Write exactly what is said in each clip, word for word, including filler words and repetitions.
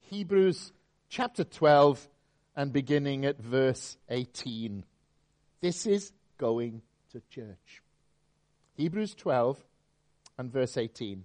Hebrews chapter twelve and beginning at verse eighteen. This is going to church. Hebrews twelve and verse eighteen.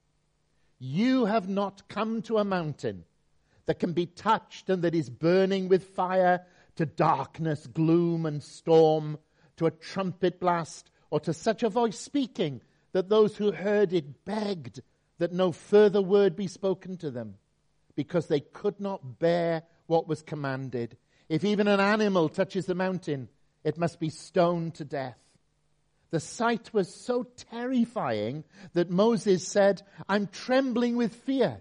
You have not come to a mountain that can be touched and that is burning with fire, to darkness, gloom, and storm, to a trumpet blast, or to such a voice speaking that those who heard it begged that no further word be spoken to them, because they could not bear what was commanded. If even an animal touches the mountain, it must be stoned to death. The sight was so terrifying that Moses said, I'm trembling with fear.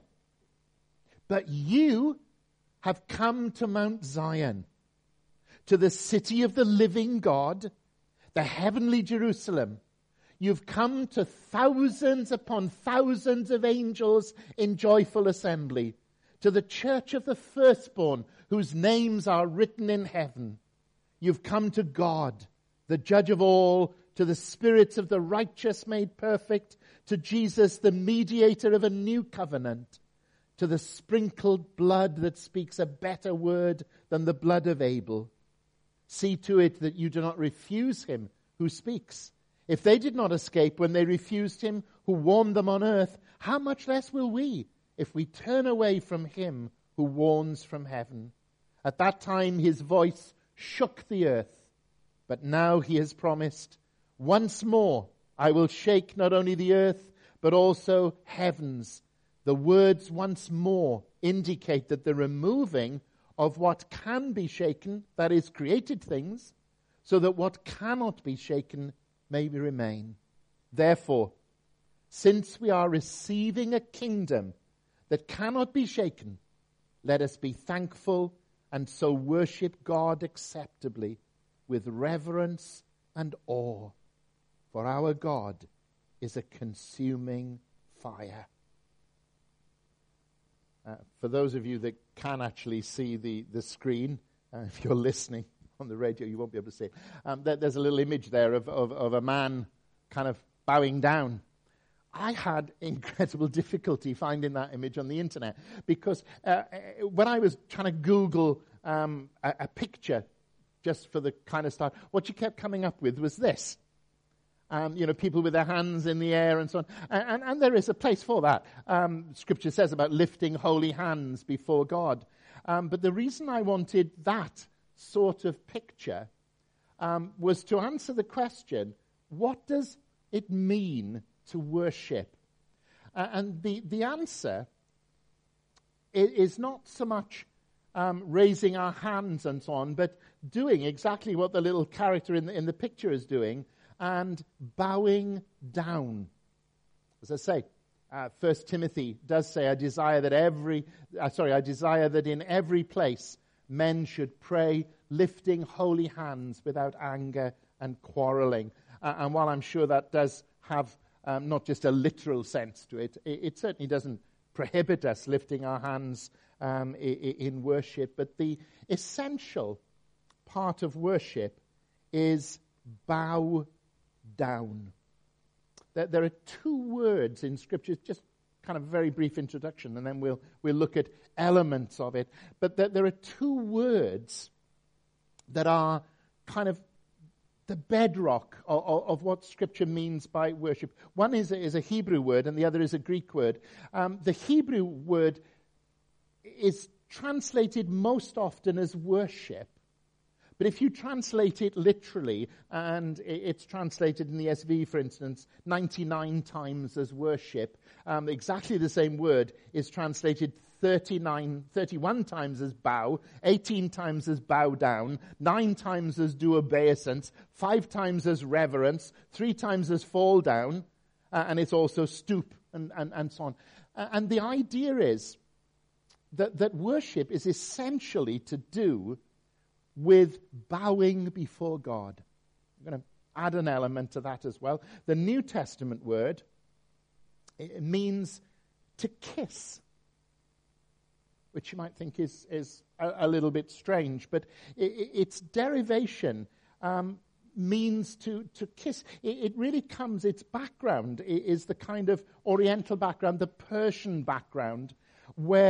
But you have come to Mount Zion, to the city of the living God, the heavenly Jerusalem. You've come to thousands upon thousands of angels in joyful assembly, to the church of the firstborn, whose names are written in heaven. You've come to God, the judge of all, to the spirits of the righteous made perfect, to Jesus, the mediator of a new covenant, to the sprinkled blood that speaks a better word than the blood of Abel. See to it that you do not refuse him who speaks. If they did not escape when they refused him who warned them on earth, how much less will we if we turn away from him who warns from heaven? At that time his voice shook the earth, but now he has promised, once more I will shake not only the earth, but also heavens. The words once more indicate that the removing of what can be shaken, that is, created things, so that what cannot be shaken may remain. Therefore, since we are receiving a kingdom that cannot be shaken, let us be thankful and so worship God acceptably with reverence and awe. For our God is a consuming fire. Uh, for those of you that can actually see the, the screen, uh, if you're listening on the radio, you won't be able to see it. Um, there, there's a little image there of, of, of a man kind of bowing down. I had incredible difficulty finding that image on the internet because uh, when I was trying to Google um, a, a picture just for the kind of start, what you kept coming up with was this. Um, you know, people with their hands in the air and so on. And, and, and there is a place for that. Um, Scripture says about lifting holy hands before God. Um, but the reason I wanted that sort of picture um, was to answer the question, what does it mean to worship? Uh, and the, the answer is, is not so much um, raising our hands and so on, but doing exactly what the little character in the, in the picture is doing, and bowing down. As I say, uh, First Timothy does say, I desire that every, uh, sorry, I desire that in every place men should pray, lifting holy hands without anger and quarreling. Uh, and while I'm sure that does have um, not just a literal sense to it, it, it certainly doesn't prohibit us lifting our hands um, in, in worship. But the essential part of worship is bow down. There, there are two words in Scripture, just kind of very brief introduction, and then we'll we'll look at elements of it. But there, there are two words that are kind of the bedrock of, of, of what Scripture means by worship. One is a, is a Hebrew word, and the other is a Greek word. Um, the Hebrew word is translated most often as worship. But if you translate it literally, and it's translated in the S V, for instance, ninety-nine times as worship, um, exactly the same word is translated thirty-nine, thirty-one times as bow, eighteen times as bow down, nine times as do obeisance, five times as reverence, three times as fall down, uh, and it's also stoop, and, and, and so on. Uh, and the idea is that, that worship is essentially to do with bowing before God. I'm going to add an element to that as well. The New Testament word, it means to kiss, which you might think is, is a, a little bit strange, but it, its derivation um, means to, to kiss. It, it really comes, its background is the kind of Oriental background, the Persian background, where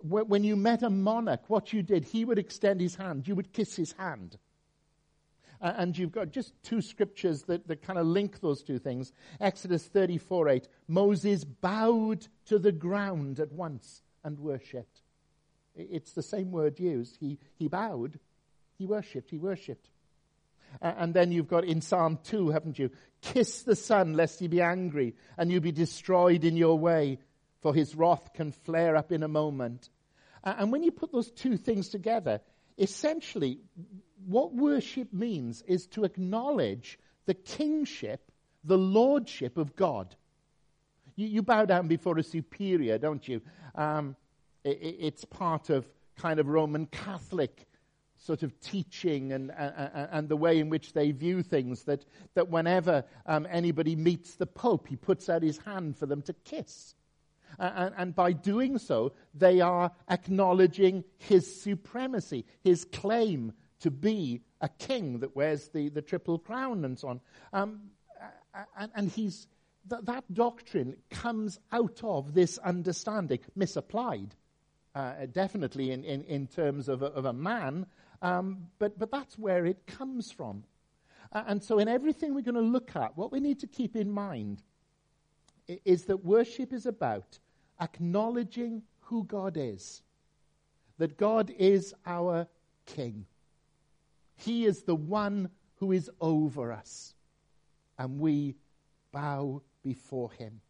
When you met a monarch, what you did, he would extend his hand. You would kiss his hand. And you've got just two scriptures that, that kind of link those two things. Exodus thirty-four eight, Moses bowed to the ground at once and worshipped. It's the same word used. He, he bowed, he worshipped, he worshipped. And then you've got in Psalm two, haven't you? Kiss the Son, lest he be angry, and you be destroyed in your way, for his wrath can flare up in a moment. And when you put those two things together, essentially, what worship means is to acknowledge the kingship, the lordship of God. You, you bow down before a superior, don't you? Um, it, it's part of kind of Roman Catholic sort of teaching and, and, and the way in which they view things, that, that whenever um, anybody meets the Pope, he puts out his hand for them to kiss. And, and by doing so, they are acknowledging his supremacy, his claim to be a king that wears the, the triple crown and so on. Um, and, and he's th- that doctrine comes out of this understanding, misapplied, uh, definitely in, in, in terms of a, of a man, um, but, but that's where it comes from. Uh, and so in everything we're going to look at, what we need to keep in mind is that worship is about acknowledging who God is, that God is our King. He is the one who is over us, and we bow before him.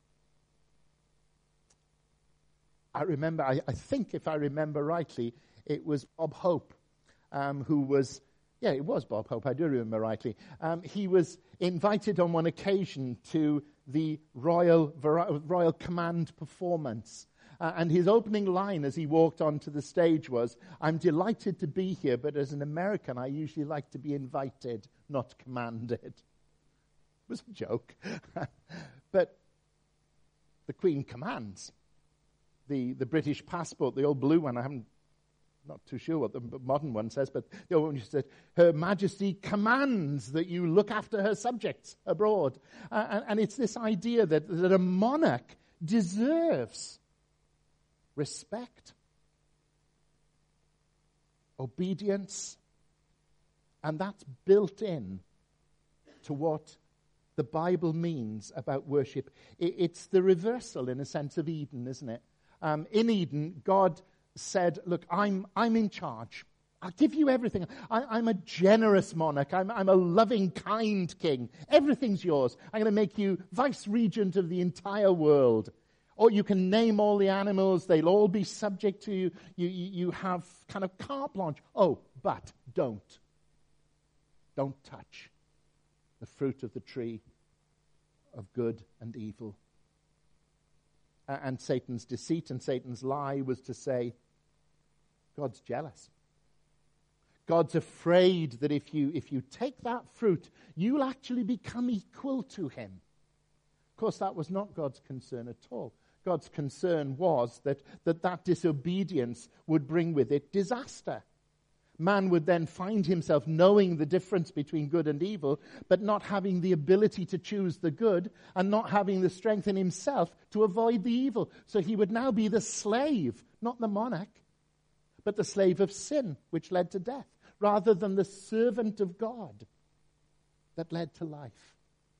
I remember, I, I think if I remember rightly, it was Bob Hope um, who was, yeah, it was Bob Hope, I do remember rightly. Um, he was invited on one occasion to the Royal, Royal Command performance. Uh, and his opening line as he walked onto the stage was, "I'm delighted to be here, but as an American, I usually like to be invited, not commanded." It was a joke. But the Queen commands. The, the British passport, the old blue one, I haven't, not too sure what the modern one says, but the old one said, Her Majesty commands that you look after her subjects abroad. Uh, and, and it's this idea that, that a monarch deserves respect, obedience, and that's built in to what the Bible means about worship. It, it's the reversal, in a sense, of Eden, isn't it? Um, in Eden, God said, look, I'm I'm in charge. I'll give you everything. I, I'm a generous monarch. I'm, I'm a loving, kind king. Everything's yours. I'm going to make you vice-regent of the entire world. Or you can name all the animals. They'll all be subject to you. You, you, you have kind of carte blanche. Oh, but don't. Don't touch the fruit of the tree of good and evil. Uh, and Satan's deceit and Satan's lie was to say, God's jealous. God's afraid that if you if you take that fruit, you'll actually become equal to him. Of course, that was not God's concern at all. God's concern was that that, that disobedience would bring with it disaster. Man would then find himself knowing the difference between good and evil, but not having the ability to choose the good and not having the strength in himself to avoid the evil. So he would now be the slave, not the monarch, but the slave of sin, which led to death, rather than the servant of God that led to life.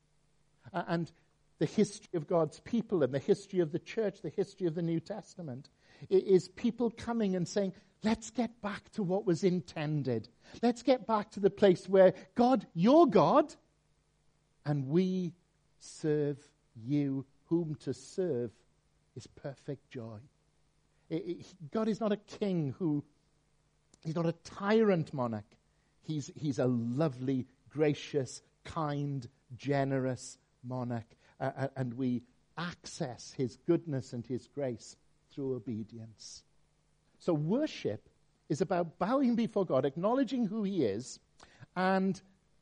And the history of God's people and the history of the church, the history of the New Testament, is people coming and saying, let's get back to what was intended. Let's get back to the place where God, you're God, and we serve you. Whom to serve is perfect joy. It, it, God is not a king who, he's not a tyrant monarch. He's, he's a lovely, gracious, kind, generous monarch. Uh, and we access his goodness and his grace through obedience. So worship is about bowing before God, acknowledging who he is, and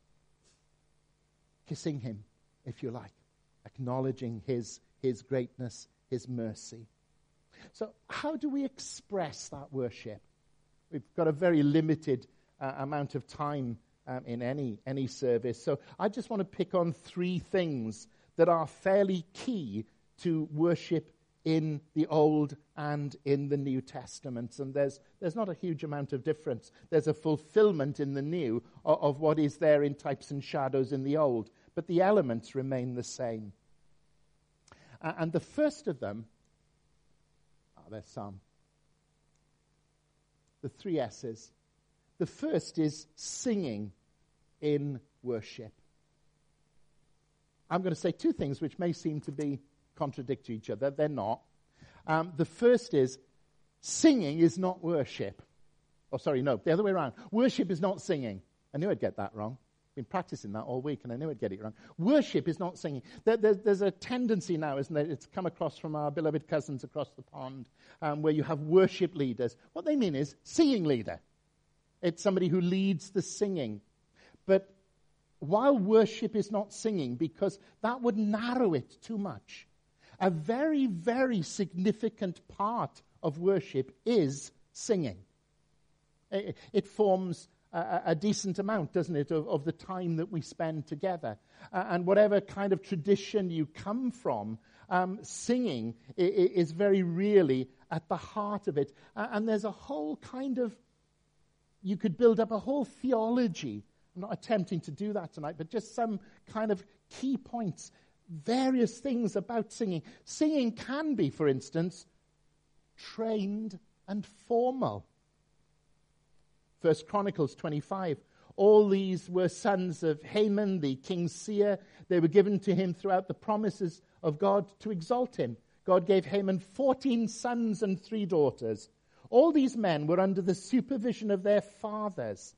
kissing him, if you like, acknowledging his, his greatness, his mercy. So how do we express that worship? We've got a very limited uh, amount of time um, in any, any service. So I just want to pick on three things that are fairly key to worship in the Old and in the New Testaments. And there's there's not a huge amount of difference. There's a fulfillment in the New of, of what is there in types and shadows in the Old. But the elements remain the same. Uh, and the first of them, oh, there's some. The three S's. The first is singing in worship. I'm going to say two things which may seem to be contradict to each other. They're not. Um, the first is singing is not worship. Oh, sorry, no, the other way around. Worship is not singing. I knew I'd get that wrong. Been practicing that all week, and I knew I'd get it wrong. Worship is not singing. There, there, there's a tendency now, isn't there? It's come across from our beloved cousins across the pond, um, where you have worship leaders. What they mean is singing leader. It's somebody who leads the singing. But while worship is not singing, because that would narrow it too much, a very, very significant part of worship is singing. It, it forms a, a decent amount, doesn't it, of, of the time that we spend together. Uh, and whatever kind of tradition you come from, um, singing i- i- is very really at the heart of it. Uh, and there's a whole kind of, you could build up a whole theology. I'm not attempting to do that tonight, but just some kind of key points, various things about singing. Singing can be, for instance, trained and formal. First Chronicles twenty-five. All these were sons of Haman, the king's seer. They were given to him throughout the promises of God to exalt him. God gave Haman fourteen sons and three daughters. All these men were under the supervision of their fathers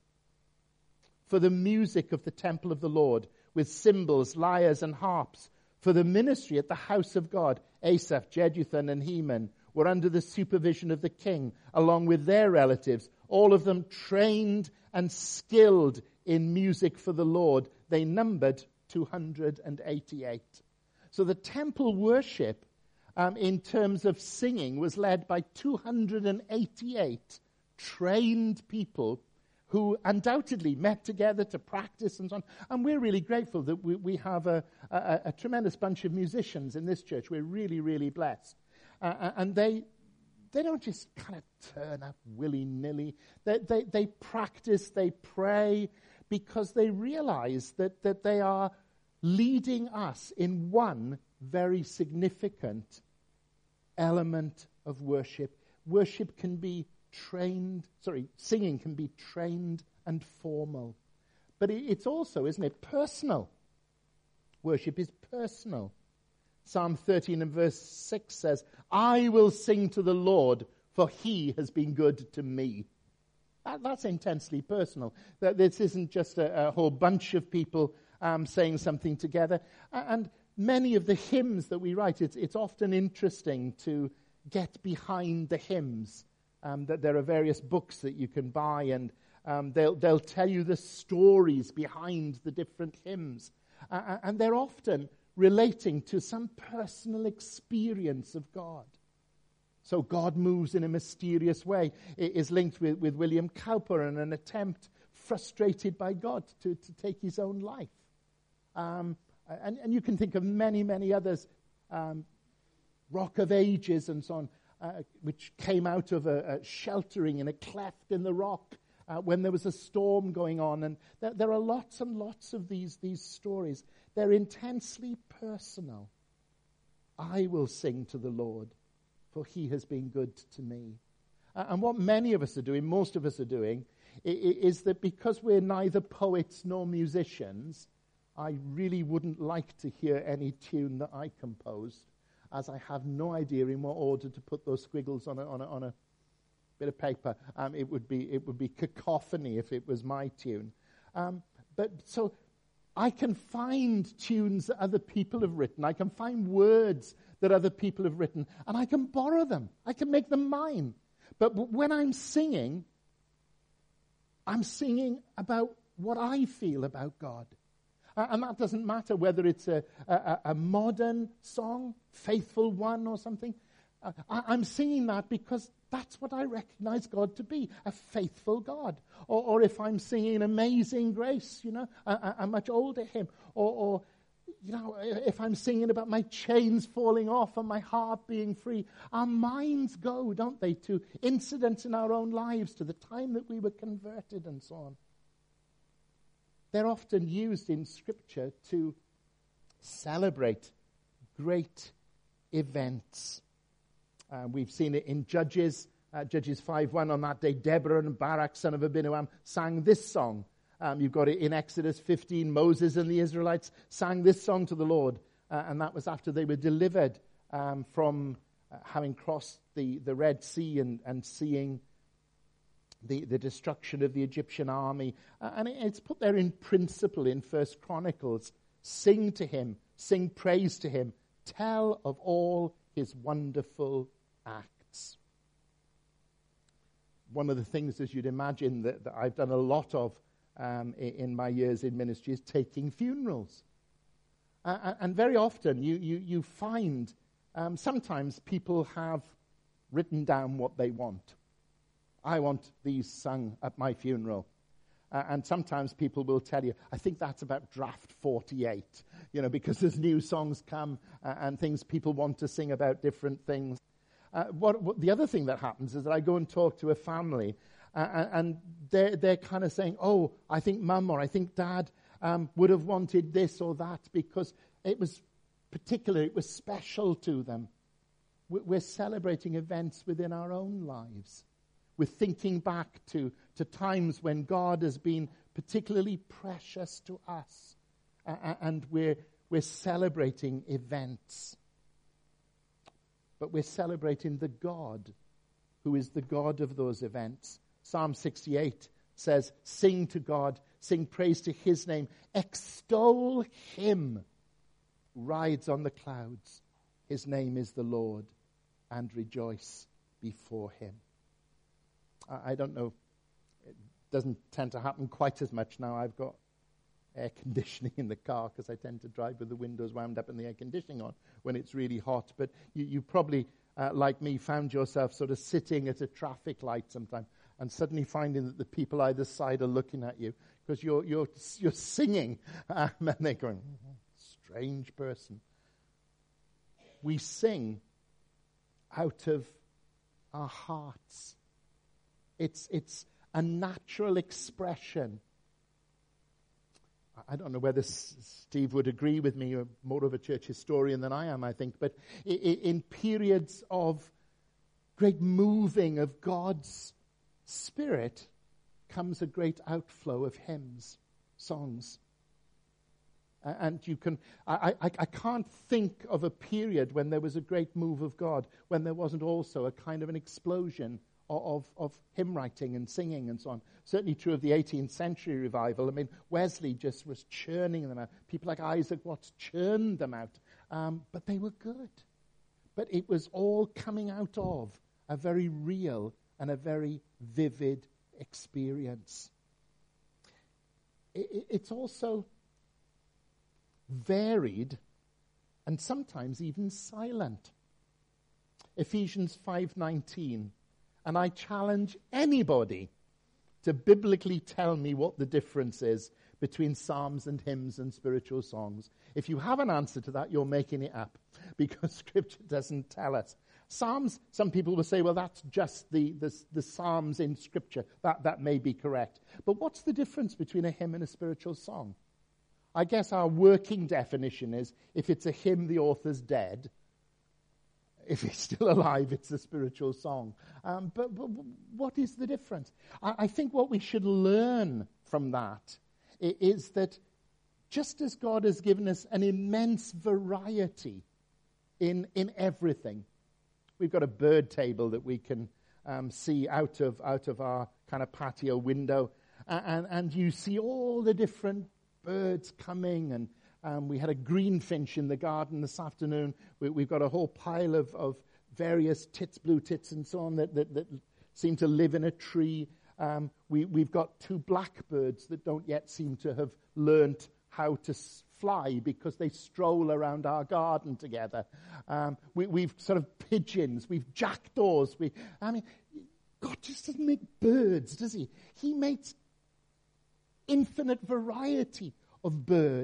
for the music of the temple of the Lord, with cymbals, lyres, and harps. For the ministry at the house of God, Asaph, Jeduthun, and Heman were under the supervision of the king, along with their relatives, all of them trained and skilled in music for the Lord. They numbered two hundred eighty-eight. So the temple worship, um, in terms of singing, was led by two hundred eighty-eight trained people who undoubtedly met together to practice and so on. And we're really grateful that we, we have a, a, a tremendous bunch of musicians in this church. We're really, really blessed. Uh, and they they don't just kind of turn up willy-nilly. They, they, they practice, they pray, because they realize that, that they are leading us in one very significant element of worship. Worship can be trained, sorry, singing can be trained and formal. But it, it's also, isn't it, personal. Worship is personal. Psalm thirteen and verse six says, I will sing to the Lord, for he has been good to me. That, that's intensely personal. That this isn't just a, a whole bunch of people um, saying something together. And many of the hymns that we write, it's, it's often interesting to get behind the hymns. Um, that there are various books that you can buy, and um, they'll, they'll tell you the stories behind the different hymns. Uh, and they're often relating to some personal experience of God. So God moves in a mysterious way. It is linked with, with William Cowper and an attempt, frustrated by God, to, to take his own life. Um, and, and you can think of many, many others, um, Rock of Ages and so on, uh, which came out of a, a sheltering in a cleft in the rock uh, when there was a storm going on. And there, there are lots and lots of these, these stories. They're intensely personal. I will sing to the Lord, for he has been good to me. Uh, and what many of us are doing, most of us are doing, i- i- is that because we're neither poets nor musicians, I really wouldn't like to hear any tune that I composed, as I have no idea in what order to put those squiggles on a, on a, on a bit of paper. Um, it would be it would be cacophony if it was my tune. Um, but so I can find tunes that other people have written. I can find words that other people have written, and I can borrow them. I can make them mine. But, but when I'm singing, I'm singing about what I feel about God. Uh, and that doesn't matter whether it's a, a, a modern song, Faithful One or something. Uh, I, I'm singing that because that's what I recognize God to be, a faithful God. Or, or if I'm singing Amazing Grace, you know, a, a, a much older hymn. Or, or, you know, if I'm singing about my chains falling off and my heart being free, our minds go, don't they, to incidents in our own lives, to the time that we were converted and so on. They're often used in Scripture to celebrate great events. Uh, we've seen it in Judges, uh, Judges five one. On that day, Deborah and Barak, son of Abinoam, sang this song. Um, you've got it in Exodus fifteen. Moses and the Israelites sang this song to the Lord. Uh, and that was after they were delivered um, from uh, having crossed the, the Red Sea and, and seeing the, the destruction of the Egyptian army. Uh, and it, it's put there in principle in First Chronicles. Sing to him, sing praise to him, tell of all his wonderful acts. One of the things, as you'd imagine, that, that I've done a lot of Um, in my years in ministry is taking funerals. Uh, and very often you, you, you find um, sometimes people have written down what they want. I want these sung at my funeral. Uh, and sometimes people will tell you, I think that's about draft forty-eight, you know, because as new songs come uh, and things, people want to sing about different things. Uh, what, what the other thing that happens is that I go and talk to a family Uh, and they're, they're kind of saying, oh, I think Mum or I think Dad um, would have wanted this or that because it was particular, it was special to them. We're celebrating events within our own lives. We're thinking back to, to times when God has been particularly precious to us. Uh, and we're, we're celebrating events. But we're celebrating the God who is the God of those events. Psalm sixty-eight says, sing to God, sing praise to his name, extol him who rides on the clouds. His name is the Lord, and rejoice before him. I, I don't know, it doesn't tend to happen quite as much now. I've got air conditioning in the car because I tend to drive with the windows wound up and the air conditioning on when it's really hot. But you, you probably, uh, like me, found yourself sort of sitting at a traffic light sometime and suddenly finding that the people either side are looking at you because you're you're you're singing, um, and they're going, oh, strange person. We sing out of our hearts. It's it's a natural expression. I don't know whether Steve would agree with me. You're more of a church historian than I am, I think. But in periods of great moving of God's Spirit comes a great outflow of hymns, songs. And you can, I, I, I can't think of a period when there was a great move of God, when there wasn't also a kind of an explosion of, of, of hymn writing and singing and so on. Certainly true of the eighteenth century revival. I mean, Wesley just was churning them out. People like Isaac Watts churned them out. Um, but they were good. But it was all coming out of a very real and a very vivid experience. It, it's also varied and sometimes even silent. Ephesians five nineteen, and I challenge anybody to biblically tell me what the difference is between psalms and hymns and spiritual songs. If you have an answer to that, you're making it up because Scripture doesn't tell us. Psalms, some people will say, well, that's just the, the, the Psalms in Scripture. That, that may be correct. But what's the difference between a hymn and a spiritual song? I guess our working definition is if it's a hymn, the author's dead. If he's still alive, it's a spiritual song. Um, but, but what is the difference? I, I think what we should learn from that is that just as God has given us an immense variety in, in everything, we've got a bird table that we can um, see out of out of our kind of patio window, and, and, and you see all the different birds coming, and um, we had a greenfinch in the garden this afternoon. We, we've got a whole pile of, of various tits, blue tits, and so on that, that, that seem to live in a tree. Um, we, we've got two blackbirds that don't yet seem to have learnt how to fly because they stroll around our garden together. Um, we, we've sort of pigeons, we've jackdaws. We, I mean, God just doesn't make birds, does he? He makes infinite variety of birds.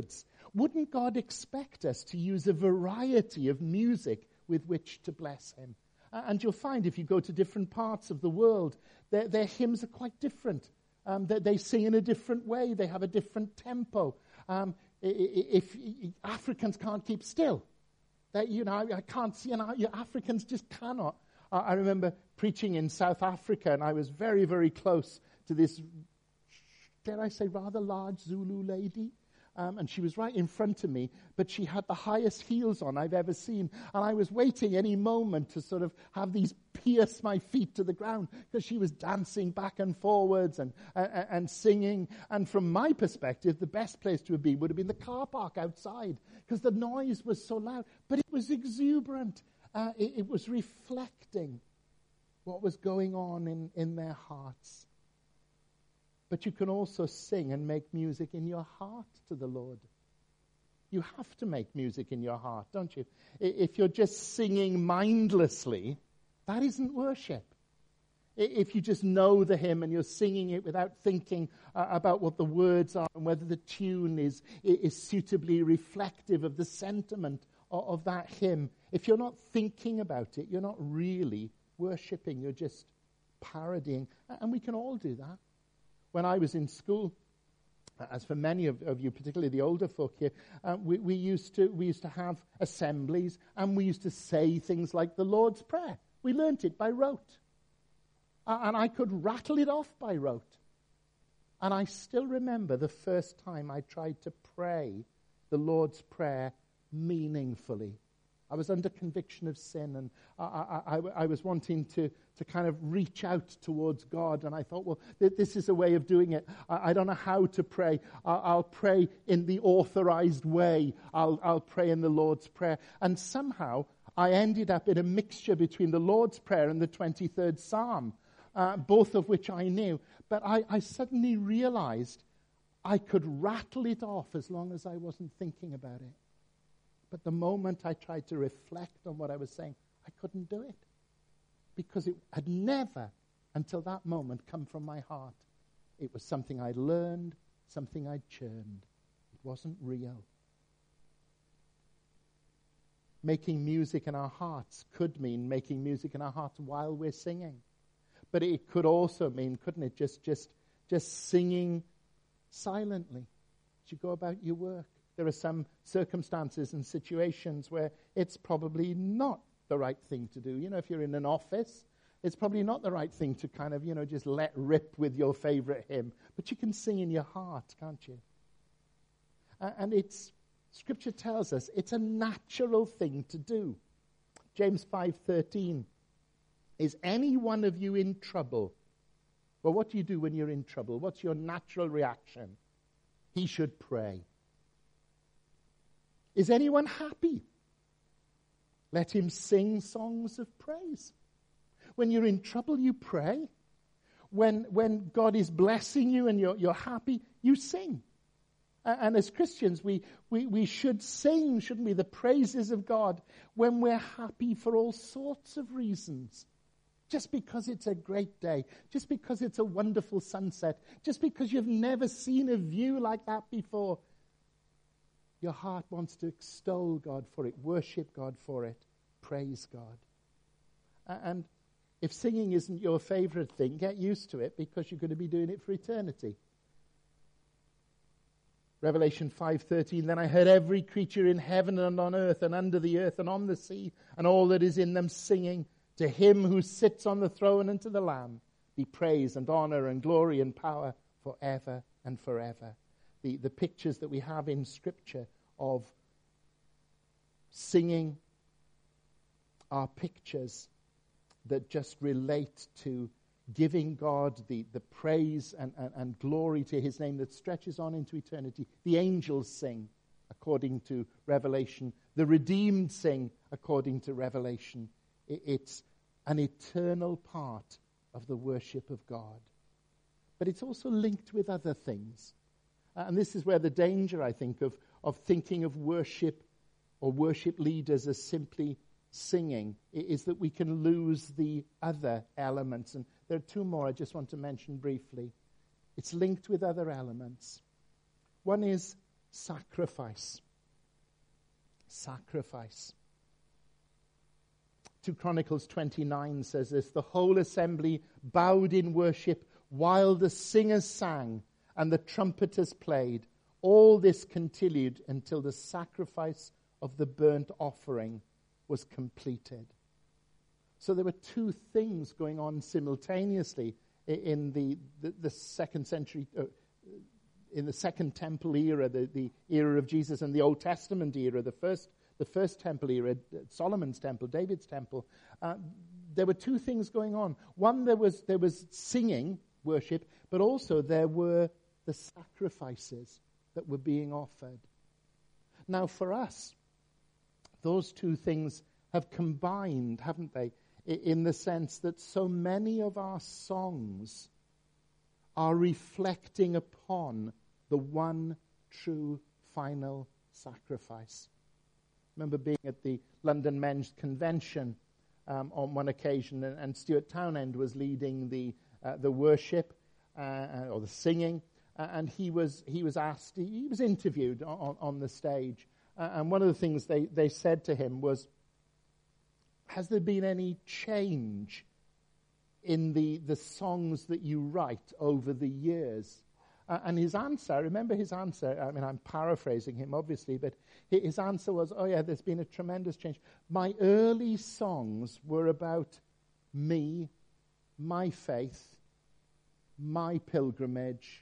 Wouldn't God expect us to use a variety of music with which to bless him? Uh, and you'll find if you go to different parts of the world, their, their hymns are quite different. Um, they, they sing in a different way. They have a different tempo. Um, if, if Africans can't keep still, that you know, I can't see, you know, Africans just cannot. Uh, I remember preaching in South Africa, and I was very, very close to this, dare I say, rather large Zulu lady. Um, and she was right in front of me, but she had the highest heels on I've ever seen. And I was waiting any moment to sort of have these pierce my feet to the ground, because she was dancing back and forwards and, uh, and singing. And from my perspective, the best place to be would have been the car park outside, because the noise was so loud. But it was exuberant. Uh, it, it was reflecting what was going on in, in their hearts. But you can also sing and make music in your heart to the Lord. You have to make music in your heart, don't you? If you're just singing mindlessly, that isn't worship. If you just know the hymn and you're singing it without thinking uh, about what the words are and whether the tune is, is suitably reflective of the sentiment of, of that hymn, if you're not thinking about it, you're not really worshipping. You're just parodying. And we can all do that. When I was in school, as for many of, of you, particularly the older folk here, uh, we, we used to we used to have assemblies, and we used to say things like the Lord's Prayer. We learnt it by rote, uh, and I could rattle it off by rote. And I still remember the first time I tried to pray the Lord's Prayer meaningfully. I was under conviction of sin, and I, I, I, I was wanting to, to kind of reach out towards God, and I thought, well, th- this is a way of doing it. I, I don't know how to pray. I, I'll pray in the authorized way. I'll, I'll pray in the Lord's Prayer. And somehow I ended up in a mixture between the Lord's Prayer and the twenty-third Psalm, uh, both of which I knew. But I, I suddenly realized I could rattle it off as long as I wasn't thinking about it. But the moment I tried to reflect on what I was saying, I couldn't do it. Because it had never, until that moment, come from my heart. It was something I'd learned, something I'd churned. It wasn't real. Making music in our hearts could mean making music in our hearts while we're singing. But it could also mean, couldn't it, just, just, just singing silently as you go about your work. There are some circumstances and situations where it's probably not the right thing to do. You know, if you're in an office, it's probably not the right thing to kind of, you know, just let rip with your favorite hymn. But you can sing in your heart, can't you? Uh, and it's, Scripture tells us, it's a natural thing to do. James five thirteen, is any one of you in trouble? Well, what do you do when you're in trouble? What's your natural reaction? He should pray. Is anyone happy? Let him sing songs of praise. When you're in trouble, you pray. When when God is blessing you and you're, you're happy, you sing. Uh, and as Christians, we, we, we should sing, shouldn't we, the praises of God when we're happy for all sorts of reasons. Just because it's a great day, just because it's a wonderful sunset, just because you've never seen a view like that before. Your heart wants to extol God for it, worship God for it, praise God. And if singing isn't your favorite thing, get used to it, because you're going to be doing it for eternity. Revelation five thirteen, then I heard every creature in heaven and on earth and under the earth and on the sea and all that is in them singing, to him who sits on the throne and to the Lamb be praise and honor and glory and power forever and forever. The, the pictures that we have in Scripture of singing are pictures that just relate to giving God the, the praise and, and, and glory to his name that stretches on into eternity. The angels sing according to Revelation. The redeemed sing according to Revelation. It, it's an eternal part of the worship of God. But it's also linked with other things. And this is where the danger, I think, of, of thinking of worship or worship leaders as simply singing is that we can lose the other elements. And there are two more I just want to mention briefly. It's linked with other elements. One is sacrifice. Sacrifice. two Chronicles twenty-nine says this, the whole assembly bowed in worship while the singers sang and the trumpeters played. All this continued until the sacrifice of the burnt offering was completed. So there were two things going on simultaneously in the, the, the second century, uh, in the second temple era, the, the era of Jesus, and the Old Testament era, the first the first temple era, Solomon's temple, David's temple. Uh, there were two things going on. One, there was there was singing, worship, but also there were the sacrifices that were being offered. Now for us, those two things have combined, haven't they, in the sense that so many of our songs are reflecting upon the one true final sacrifice. I remember being at the London Men's Convention um, on one occasion, and, and Stuart Townend was leading the uh, the worship uh, or the singing, uh, and he was he was asked, he, he was interviewed on, on the stage, uh, and one of the things they, they said to him was, has there been any change in the, the songs that you write over the years? Uh, and his answer, I remember his answer, I mean, I'm paraphrasing him, obviously, but his answer was, oh yeah, there's been a tremendous change. My early songs were about me, my faith, my pilgrimage.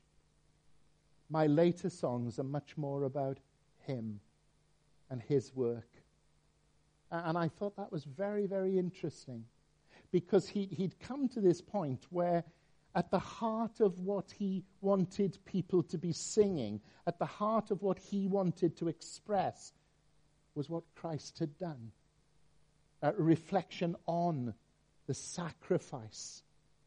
My later songs are much more about him and his work. And I thought that was very, very interesting, because he, he'd come to this point where at the heart of what he wanted people to be singing, at the heart of what he wanted to express, was what Christ had done. A reflection on the sacrifice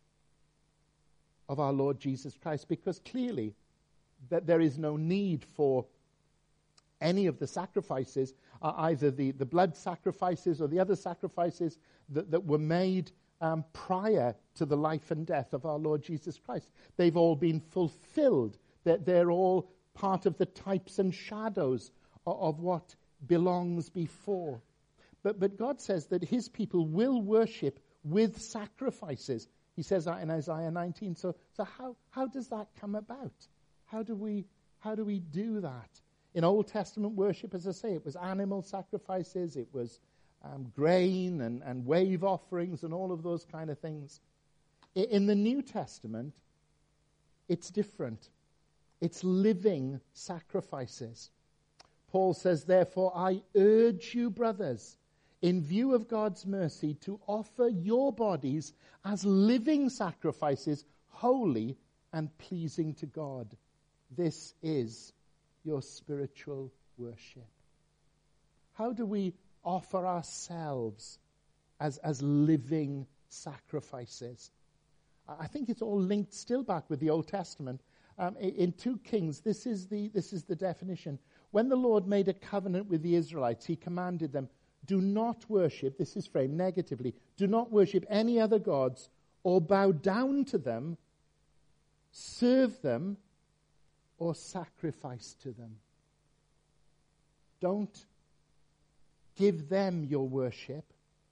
of our Lord Jesus Christ, because clearly that there is no need for any of the sacrifices, uh, either the, the blood sacrifices or the other sacrifices that, that were made um, prior to the life and death of our Lord Jesus Christ. They've all been fulfilled. They're, they're all part of the types and shadows of, of what belongs before. But, but God says that his people will worship with sacrifices. He says that in Isaiah nineteen. So, so how, how does that come about? How do we, how do we do that? In Old Testament worship, as I say, it was animal sacrifices, it was um, grain and, and wave offerings and all of those kind of things. I, in the New Testament, it's different. It's living sacrifices. Paul says, therefore, I urge you, brothers, in view of God's mercy, to offer your bodies as living sacrifices, holy and pleasing to God. This is your spiritual worship. How do we offer ourselves as, as living sacrifices? I think it's all linked still back with the Old Testament. Um, in two Kings, this is the this is the definition. When the Lord made a covenant with the Israelites, he commanded them, do not worship, this is framed negatively, do not worship any other gods or bow down to them, serve them, or sacrifice to them. Don't give them your worship.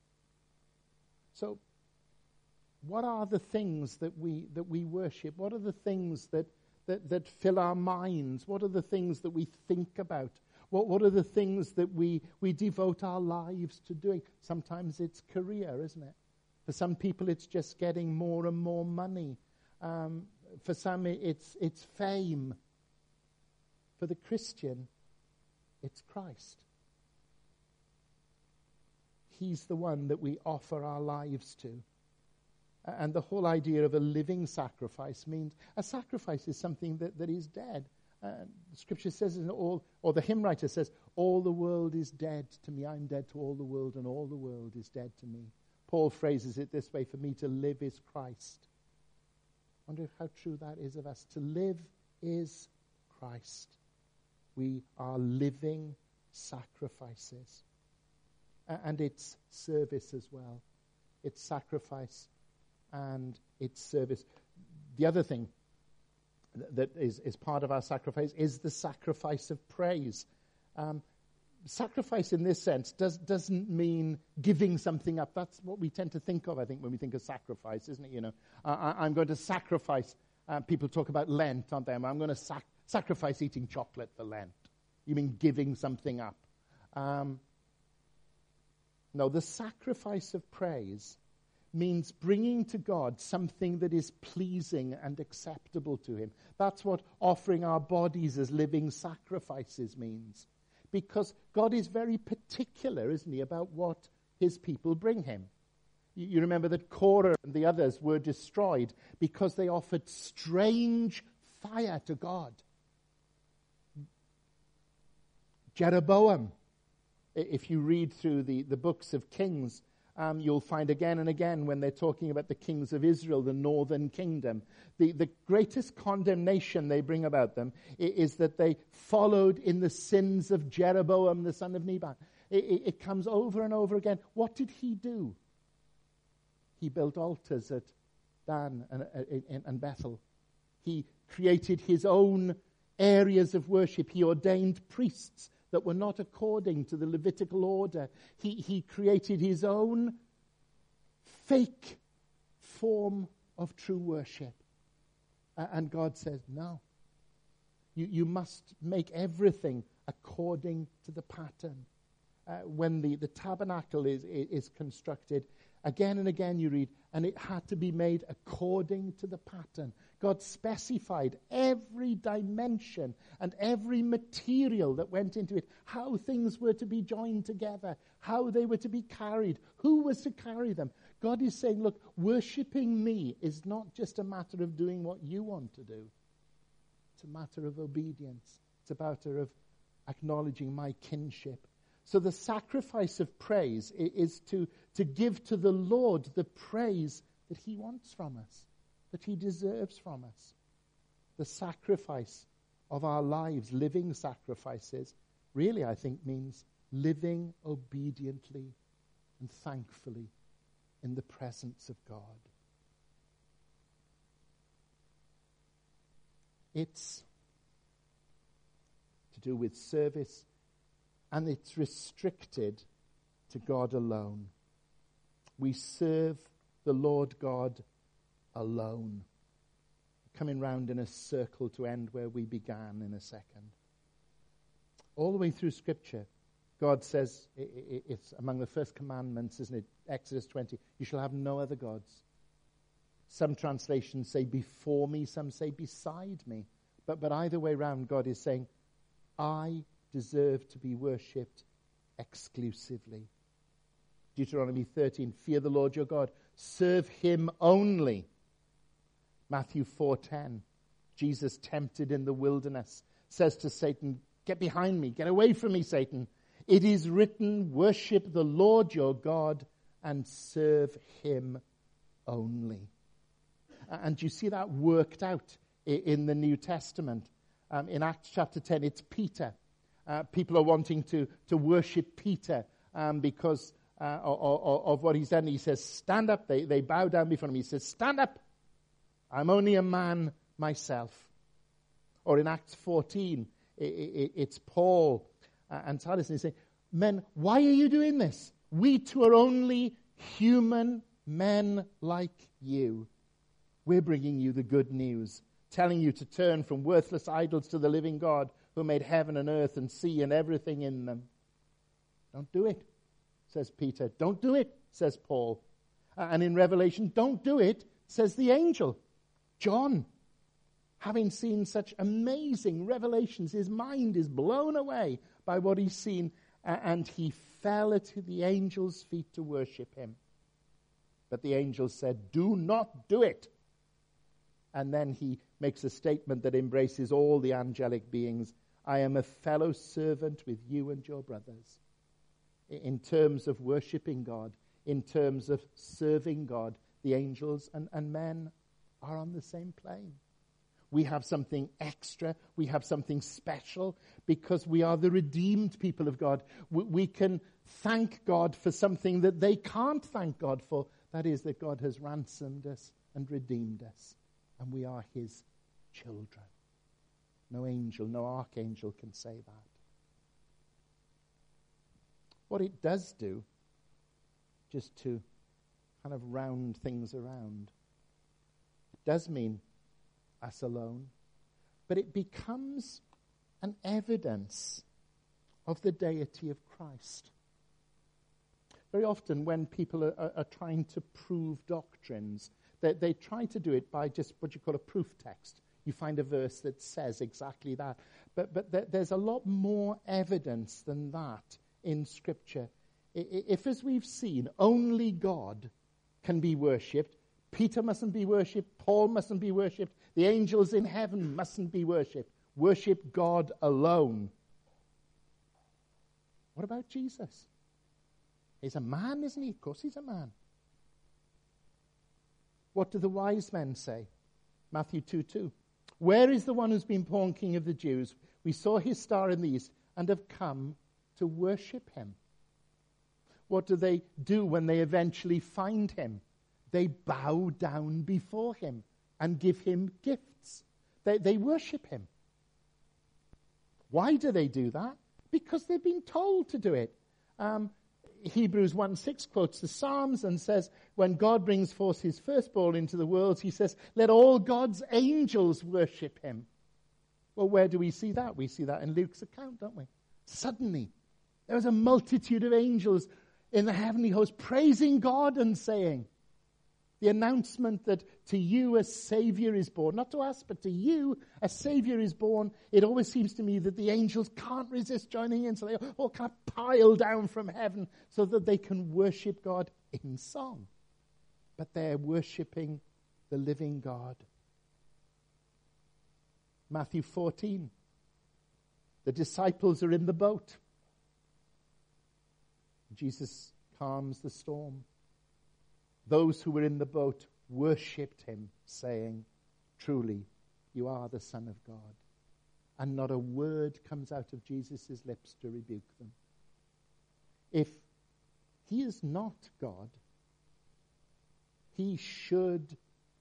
So, what are the things that we that we worship? What are the things that, that, that fill our minds? What are the things that we think about? What what are the things that we, we devote our lives to doing? Sometimes it's career, isn't it? For some people it's just getting more and more money. Um, for some it's it's fame. For the Christian, it's Christ. He's the one that we offer our lives to. And the whole idea of a living sacrifice means a sacrifice is something that, that is dead. Uh, the scripture says, in all, or the hymn writer says, all the world is dead to me. I'm dead to all the world, and all the world is dead to me. Paul phrases it this way, for me to live is Christ. I wonder how true that is of us. To live is Christ. We are living sacrifices. Uh, and it's service as well. It's sacrifice and it's service. The other thing that is, is part of our sacrifice is the sacrifice of praise. Um, sacrifice in this sense does, doesn't mean giving something up. That's what we tend to think of, I think, when we think of sacrifice, isn't it? You know, uh, I, I'm going to sacrifice. Uh, people talk about Lent, aren't they? I'm going to sac- sacrifice eating chocolate for Lent. You mean giving something up? Um, no, the sacrifice of praise means bringing to God something that is pleasing and acceptable to him. That's what offering our bodies as living sacrifices means. Because God is very particular, isn't he, about what his people bring him. You, you remember that Korah and the others were destroyed because they offered strange fire to God. Jeroboam, if you read through the, the books of Kings, Um, you'll find again and again when they're talking about the kings of Israel, the northern kingdom, the, the greatest condemnation they bring about them is, is that they followed in the sins of Jeroboam, the son of Nebat. It, it, it comes over and over again. What did he do? He built altars at Dan and, and, and Bethel. He created his own areas of worship. He ordained priests that were not according to the Levitical order. He, he created his own fake form of true worship. Uh, and God says, no. You, you must make everything according to the pattern. Uh, when the, the tabernacle is, is constructed, again and again you read, and it had to be made according to the pattern. God specified every dimension and every material that went into it, how things were to be joined together, how they were to be carried, who was to carry them. God is saying, look, worshipping me is not just a matter of doing what you want to do. It's a matter of obedience. It's a matter of acknowledging my kinship. So the sacrifice of praise is to, to give to the Lord the praise that he wants from us, that he deserves from us. The sacrifice of our lives, living sacrifices, really I think means living obediently and thankfully in the presence of God. It's to do with service, and it's restricted to God alone. We serve the Lord God alone. Coming round in a circle to end where we began in a second. All the way through Scripture, God says, it's among the first commandments, isn't it? Exodus twenty, you shall have no other gods. Some translations say before me, some say beside me. But, but either way round, God is saying, I deserve to be worshipped exclusively. Deuteronomy thirteen, fear the Lord your God. Serve him only. Matthew four ten, Jesus tempted in the wilderness, says to Satan, get behind me, get away from me, Satan. It is written, worship the Lord your God and serve him only. And you see that worked out in the New Testament. Um, in Acts chapter ten, it's Peter. Uh, people are wanting to, to worship Peter um, because uh, of, of what he's done. He says, stand up. They, they bow down before him. He says, stand up. I'm only a man myself. Or in Acts fourteen, it, it, it's Paul uh, and Silas, and he's saying, men, why are you doing this? We too are only human men like you. We're bringing you the good news, telling you to turn from worthless idols to the living God who made heaven and earth and sea and everything in them. Don't do it, says Peter. Don't do it, says Paul. Uh, and in Revelation, don't do it, says the angel. John, having seen such amazing revelations, his mind is blown away by what he's seen, uh, and he fell at the angel's feet to worship him. But the angel said, do not do it. And then he makes a statement that embraces all the angelic beings. I am a fellow servant with you and your brothers. In terms of worshipping God, in terms of serving God, the angels and, and men are on the same plane. We have something extra. We have something special because we are the redeemed people of God. We, we can thank God for something that they can't thank God for. That is that God has ransomed us and redeemed us. And we are his children. No angel, no archangel can say that. What it does do, just to kind of round things around, it does mean us alone, but it becomes an evidence of the deity of Christ. Very often when people are, are, are trying to prove doctrines, they, they try to do it by just what you call a proof text. You find a verse that says exactly that. But, but th- there's a lot more evidence than that in Scripture. I, if, as we've seen, only God can be worshipped, Peter mustn't be worshipped, Paul mustn't be worshipped, the angels in heaven mustn't be worshipped. Worship God alone. What about Jesus? He's a man, isn't he? Of course he's a man. What do the wise men say? Matthew two two. Where is the one who's been born King of the Jews? We saw his star in the east and have come to worship him. What do they do when they eventually find him? They bow down before him and give him gifts. They, they worship him. Why do they do that? Because they've been told to do it. Um, Hebrews one six quotes the Psalms and says, when God brings forth his firstborn into the world, he says, let all God's angels worship him. Well, where do we see that? We see that in Luke's account, don't we? Suddenly, there was a multitude of angels in the heavenly host praising God and saying, the announcement that to you a Savior is born. Not to us, but to you a Savior is born. It always seems to me that the angels can't resist joining in, so they all kind of pile down from heaven so that they can worship God in song. But they're worshiping the living God. Matthew fourteen. The disciples are in the boat. Jesus calms the storm. Those who were in the boat worshipped him, saying, truly, you are the Son of God. And not a word comes out of Jesus' lips to rebuke them. If he is not God, he should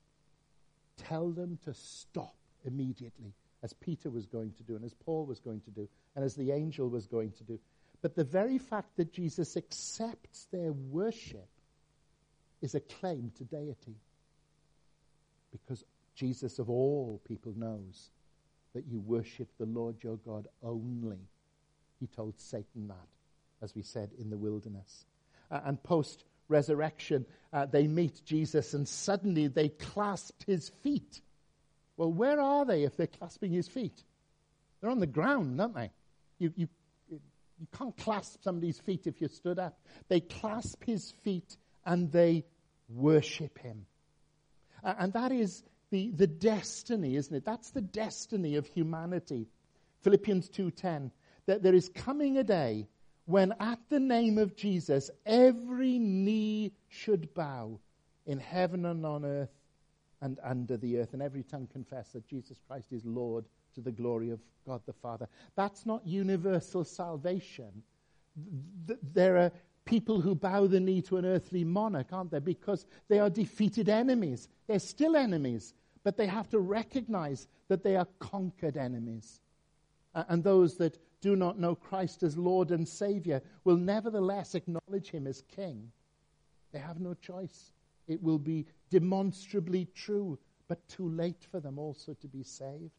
tell them to stop immediately, as Peter was going to do, and as Paul was going to do, and as the angel was going to do. But the very fact that Jesus accepts their worship is a claim to deity. Because Jesus of all people knows that you worship the Lord your God only. He told Satan that, as we said, in the wilderness. Uh, and post-resurrection, uh, they meet Jesus and suddenly they clasped his feet. Well, where are they if they're clasping his feet? They're on the ground, aren't they? You, you, you can't clasp somebody's feet if you stood up. They clasp his feet and they worship him. Uh, and that is the, the destiny, isn't it? That's the destiny of humanity. Philippians two ten, that there is coming a day when at the name of Jesus every knee should bow in heaven and on earth and under the earth, and every tongue confess that Jesus Christ is Lord to the glory of God the Father. That's not universal salvation. Th- there are people who bow the knee to an earthly monarch, aren't there? Because they are defeated enemies. They're still enemies, but they have to recognize that they are conquered enemies. Uh, and those that do not know Christ as Lord and Savior will nevertheless acknowledge him as King. They have no choice. It will be demonstrably true, but too late for them also to be saved.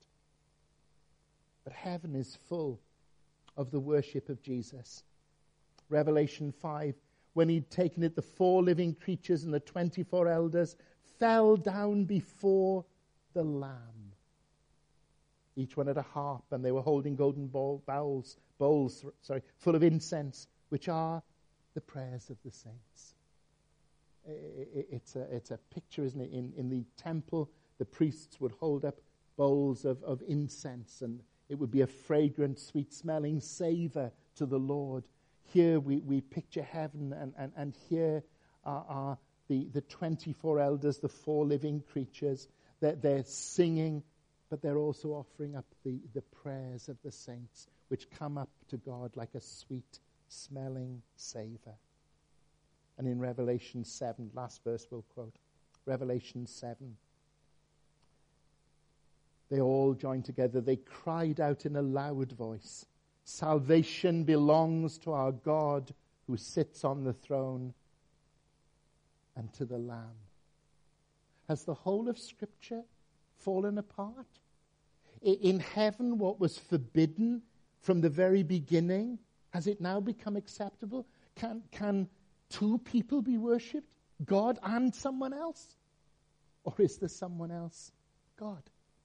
But heaven is full of the worship of Jesus. Revelation five, when he'd taken it, the four living creatures and the twenty-four elders fell down before the Lamb. Each one had a harp, and they were holding golden bowl, bowls, bowls, sorry, full of incense, which are the prayers of the saints. It's a, it's a picture, isn't it? In, in the temple, the priests would hold up bowls of, of incense, and it would be a fragrant, sweet-smelling savor to the Lord. Here we, we picture heaven, and, and, and here are, are the, the twenty-four elders, the four living creatures. They're, they're singing, but they're also offering up the, the prayers of the saints, which come up to God like a sweet-smelling savor. And in Revelation seven, last verse we'll quote, Revelation seven. they all joined together. They cried out in a loud voice, "Salvation belongs to our God who sits on the throne and to the Lamb." Has the whole of Scripture fallen apart? In heaven, what was forbidden from the very beginning, has it now become acceptable? Can, can two people be worshipped? God and someone else? Or is there someone else God?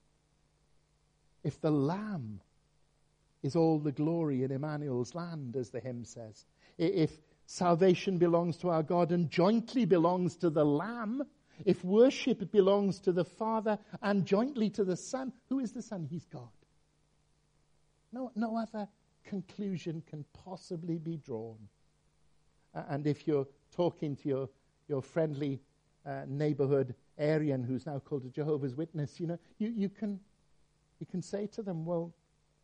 If the Lamb is all the glory in Emmanuel's land, as the hymn says, if salvation belongs to our God and jointly belongs to the Lamb, if worship belongs to the Father and jointly to the Son, who is the Son? He's God. No, no other conclusion can possibly be drawn. Uh, and if you're talking to your, your friendly uh, neighborhood Aryan who's now called a Jehovah's Witness, you know, you, you can you can say to them, well,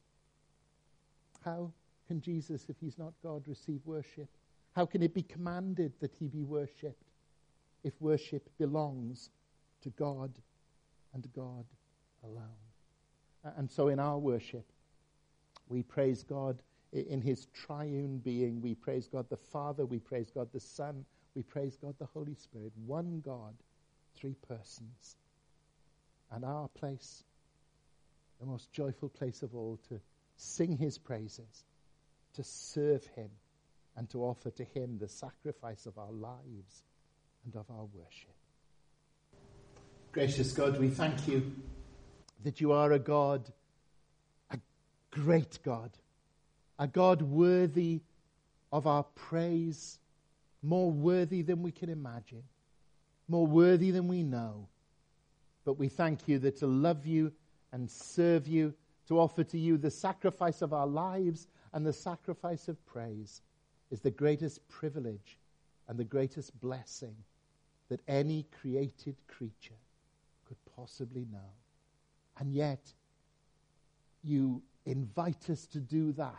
how can Jesus, if he's not God, receive worship? How can it be commanded that he be worshipped if worship belongs to God and God alone? Uh, and so in our worship, we praise God in his triune being. We praise God the Father. We praise God the Son. We praise God the Holy Spirit. One God, three persons. And our place, the most joyful place of all, to sing his praises, to serve him, and to offer to him the sacrifice of our lives and of our worship. Gracious God, we thank you that you are a God, a great God, a God worthy of our praise, more worthy than we can imagine, more worthy than we know. But we thank you that to love you and serve you, to offer to you the sacrifice of our lives and the sacrifice of praise, is the greatest privilege and the greatest blessing that any created creature could possibly know. And yet, you invite us to do that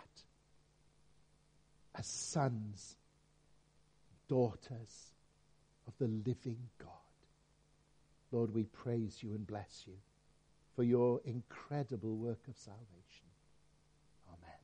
as sons, daughters of the living God. Lord, we praise you and bless you for your incredible work of salvation.